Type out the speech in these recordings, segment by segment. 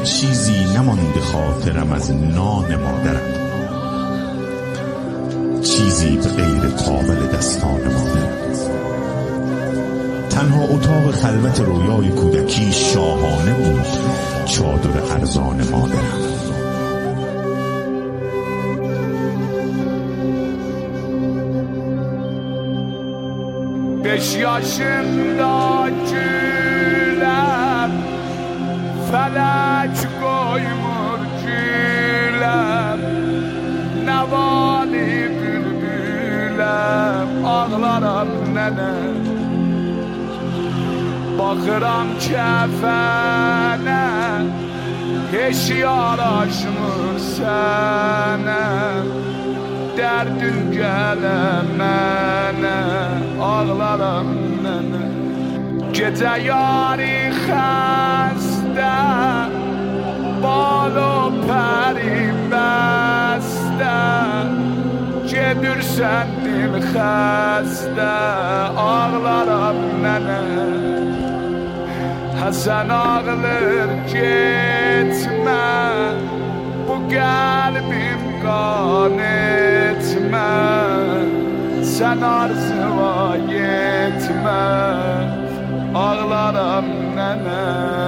چیزی نمانده خاطرم از نان مادرم، چیزی به غیر قابل دستان مادرم. تنها اتاق خلوت رویای کودکی شاهانه بود چادر ارزان مادرم. 5 yaşında güler, felek koymur güler, nevali bülbüler, ağlaram nene. Bakıram kefene, hiç yaraşmır sene. Derdin gelemene, ağlaram nene. Gece yari xəstə, balo pərim bəstə, gedirsən dil xəstə, ağlaram nene. Həsən ağlar getmə, bu qəlbim qan etmə, sən arzuva yetmə, ağlaram nənə.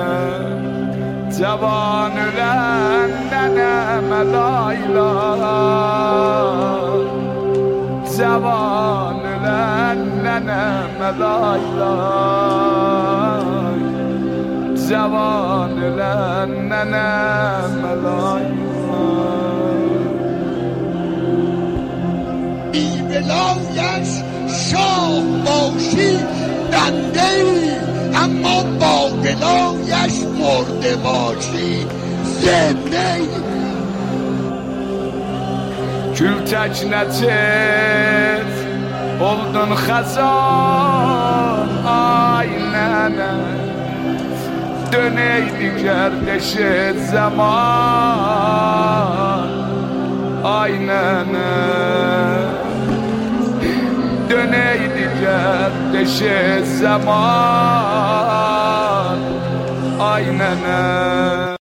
Cavan ölən nənəmə layla, cavan ölən nənəmə layla, cavan ölən nənəmə layla. ولایش شاه باشی بنده ای، اما با ولایش مرده باشی زنده ای. Gül təknəçir oldun xəzan, ay nənə. Döneydi gərdeşi zaman, ay nənə. Döneydi gərdeşi zaman, ay nənə.